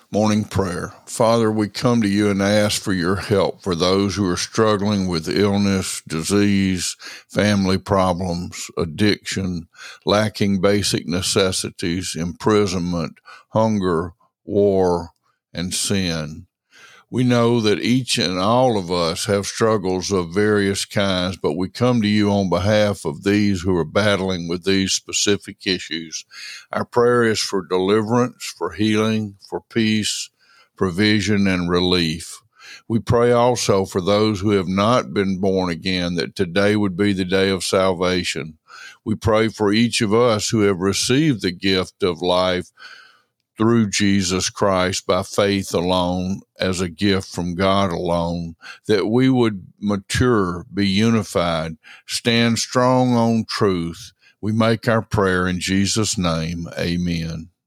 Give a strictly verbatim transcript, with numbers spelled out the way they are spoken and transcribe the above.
Morning prayer. Father, we come to you and ask for your help for those who are struggling with illness, disease, family problems, addiction, lacking basic necessities, imprisonment, hunger, war, and sin. We know that each and all of us have struggles of various kinds, but we come to you on behalf of these who are battling with these specific issues. Our prayer is for deliverance, for healing, for peace, provision, and relief. We pray also for those who have not been born again, that today would be the day of salvation. We pray for each of us who have received the gift of life through Jesus Christ by faith alone, as a gift from God alone, that we would mature, be unified, stand strong on truth. We make our prayer in Jesus' name. Amen.